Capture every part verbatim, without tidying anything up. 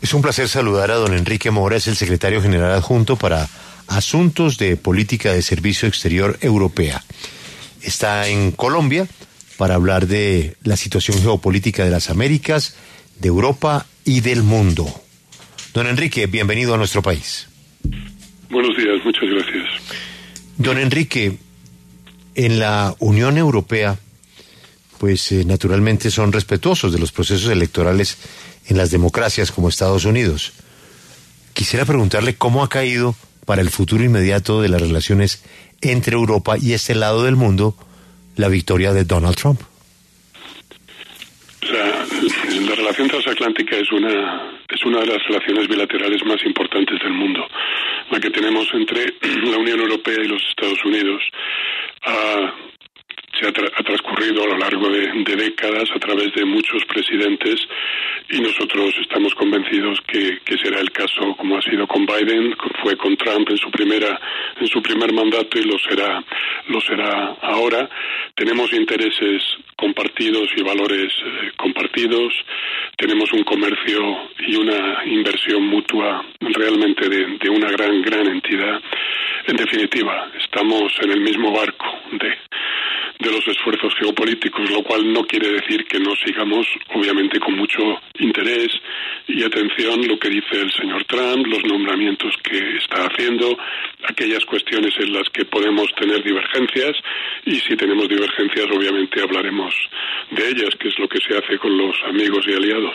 Es un placer saludar a don Enrique Mora, es el secretario general adjunto para Asuntos de Política de Servicio Exterior Europea. Está en Colombia para hablar de la situación geopolítica de las Américas, de Europa y del mundo. Don Enrique, bienvenido a nuestro país. Buenos días, muchas gracias. Don Enrique, en la Unión Europea, pues eh, naturalmente son respetuosos de los procesos electorales en las democracias como Estados Unidos. Quisiera preguntarle cómo ha caído para el futuro inmediato de las relaciones entre Europa y este lado del mundo la victoria de Donald Trump. La, la relación transatlántica es una es una de las relaciones bilaterales más importantes del mundo, la que tenemos entre la Unión Europea y los Estados Unidos. Ah, se ha, tra- ha transcurrido a lo largo de, de décadas a través de muchos presidentes y nosotros estamos convencidos que, que será el caso como ha sido con Biden, fue con Trump en su primera en su primer mandato y lo será lo será ahora. Tenemos intereses compartidos y valores eh, compartidos, tenemos un comercio y una inversión mutua realmente de, de una gran gran entidad. En definitiva, estamos en el mismo barco de de los esfuerzos geopolíticos, lo cual no quiere decir que no sigamos, obviamente, con mucho interés y atención lo que dice el señor Trump, los nombramientos que está haciendo, aquellas cuestiones en las que podemos tener divergencias, y si tenemos divergencias, obviamente, hablaremos de ellas, que es lo que se hace con los amigos y aliados.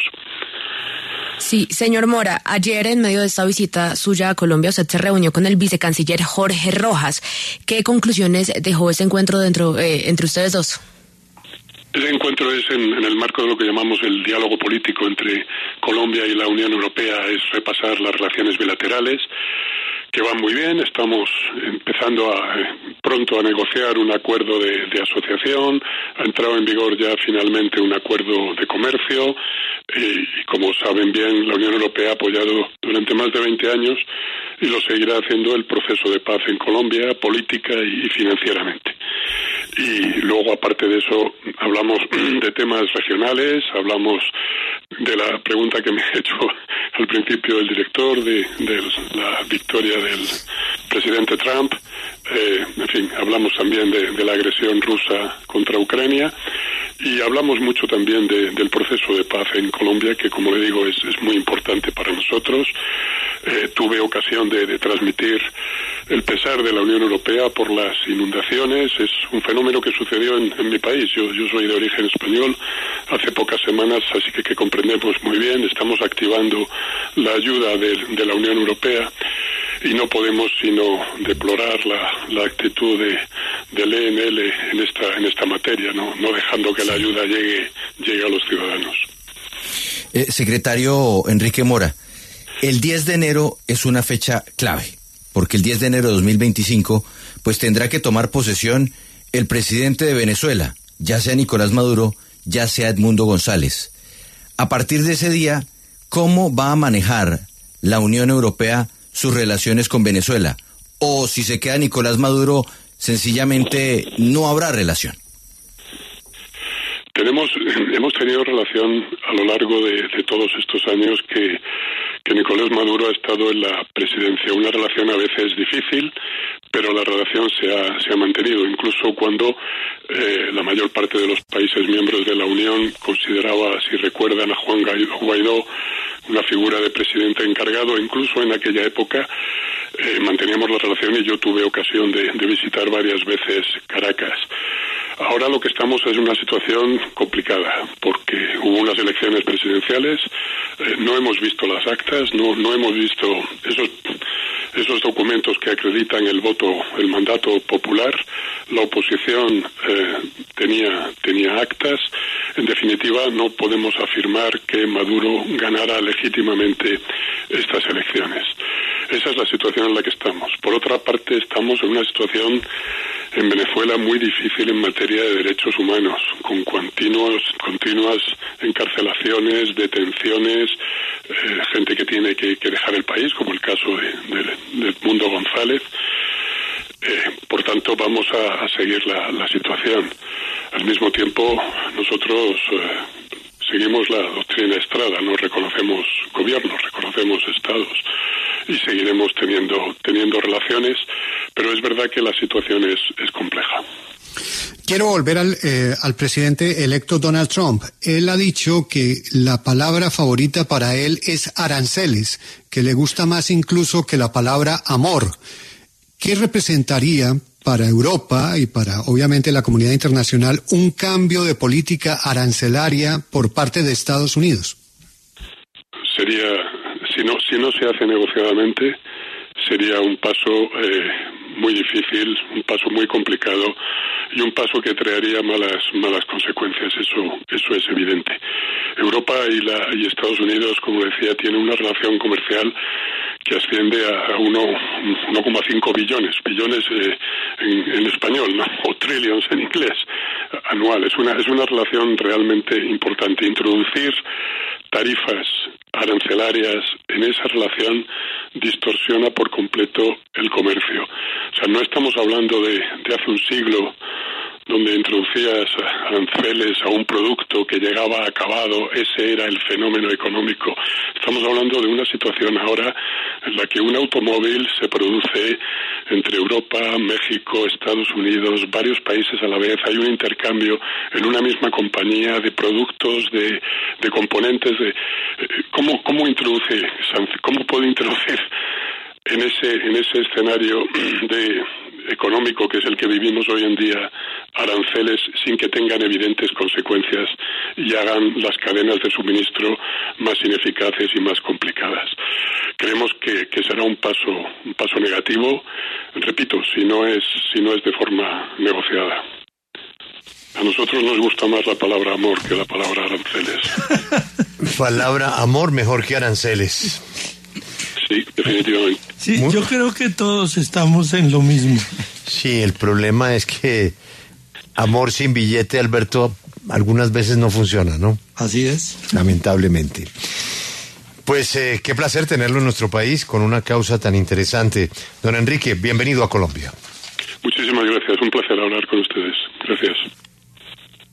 Sí, señor Mora, ayer en medio de esta visita suya a Colombia, usted se reunió con el vicecanciller Jorge Rojas. ¿Qué conclusiones dejó ese encuentro dentro eh, entre ustedes dos? Ese encuentro es en, en el marco de lo que llamamos el diálogo político entre Colombia y la Unión Europea, es repasar las relaciones bilaterales, que van muy bien. Estamos empezando a, eh, pronto a negociar un acuerdo de, de asociación, ha entrado en vigor ya finalmente un acuerdo de comercio, eh, y como saben bien, la Unión Europea ha apoyado durante más de veinte años y lo seguirá haciendo el proceso de paz en Colombia, política y, y financieramente. Y luego, aparte de eso, hablamos de temas regionales, hablamos de la pregunta que me ha hecho al principio el director de, de la victoria del presidente Trump. Eh, en fin, hablamos también de, de la agresión rusa contra Ucrania y hablamos mucho también de, del proceso de paz en Colombia, que, como le digo, es, es muy importante para nosotros. Eh, tuve ocasión de, de transmitir el pesar de la Unión Europea por las inundaciones. Es un fenómeno que sucedió en, en mi país. Yo, yo soy de origen español hace pocas semanas, así que que comprendemos muy bien. Estamos activando la ayuda de, de la Unión Europea y no podemos sino deplorar la, la actitud de, del E N L en esta en esta materia, no, no dejando que la ayuda llegue, llegue a los ciudadanos. Eh, secretario Enrique Mora, el diez de enero es una fecha clave, porque el diez de enero de dos mil veinticinco pues tendrá que tomar posesión el presidente de Venezuela, ya sea Nicolás Maduro, ya sea Edmundo González. A partir de ese día, ¿cómo va a manejar la Unión Europea sus relaciones con Venezuela? O si se queda Nicolás Maduro, sencillamente no habrá relación. Tenemos, hemos tenido relación a lo largo de, de todos estos años que, que Nicolás Maduro ha estado en la presidencia. Una relación a veces difícil, pero la relación se ha, se ha mantenido, incluso cuando eh, la mayor parte de los países miembros de la Unión consideraba, si recuerdan, a Juan Guaidó una figura de presidente encargado. Incluso en aquella época eh, manteníamos la relación y yo tuve ocasión de, de visitar varias veces Caracas. Ahora lo que estamos es una situación complicada, porque hubo unas elecciones presidenciales, eh, no hemos visto las actas, no no hemos visto esos esos documentos que acreditan el voto, el mandato popular. La oposición eh, tenía tenía actas. En definitiva, no podemos afirmar que Maduro ganara legítimamente estas elecciones. Esa es la situación en la que estamos. Por otra parte, estamos en una situación en Venezuela muy difícil en materia de derechos humanos, con continuos, continuas encarcelaciones, detenciones, eh, gente que tiene que, que dejar el país, como el caso de, de, de Edmundo González. Eh, por tanto, vamos a, a seguir la, la situación. Al mismo tiempo, nosotros eh, seguimos la doctrina Estrada, no reconocemos gobiernos, reconocemos estados y seguiremos teniendo teniendo relaciones, pero es verdad que la situación es, es compleja. Quiero volver al, eh, al presidente electo Donald Trump. Él ha dicho que la palabra favorita para él es aranceles, que le gusta más incluso que la palabra amor. ¿Qué representaría para Europa y para, obviamente, la comunidad internacional un cambio de política arancelaria por parte de Estados Unidos? Sería, si no, si no se hace negociadamente, sería un paso eh, muy difícil, un paso muy complicado y un paso que traería malas malas consecuencias. Eso eso es evidente. Europa y la y Estados Unidos, como decía, tienen una relación comercial que asciende a uno coma cinco billones, billones eh, en, en español, ¿no? O trillions en inglés, anuales. Es una es una relación realmente importante. Introducir tarifas arancelarias en esa relación distorsiona por completo el comercio. O sea, no estamos hablando de, de hace un siglo donde introducías aranceles a un producto que llegaba acabado, ese era el fenómeno económico. Estamos hablando de una situación ahora en la que un automóvil se produce entre Europa, México, Estados Unidos, varios países a la vez. Hay un intercambio en una misma compañía de productos, de, de componentes. De ¿cómo, cómo introduce, cómo puede introducir en ese en ese escenario de económico que es el que vivimos hoy en día aranceles sin que tengan evidentes consecuencias y hagan las cadenas de suministro más ineficaces y más complicadas? Creemos que, que será un paso un paso negativo, repito, si no es si no es de forma negociada. A nosotros nos gusta más la palabra amor que la palabra aranceles. Palabra amor mejor que aranceles. Sí, definitivamente. Sí, yo creo que todos estamos en lo mismo. Sí, el problema es que amor sin billete, Alberto, algunas veces no funciona, ¿no? Así es. Lamentablemente. Pues eh, qué placer tenerlo en nuestro país con una causa tan interesante. Don Enrique, bienvenido a Colombia. Muchísimas gracias, un placer hablar con ustedes. Gracias.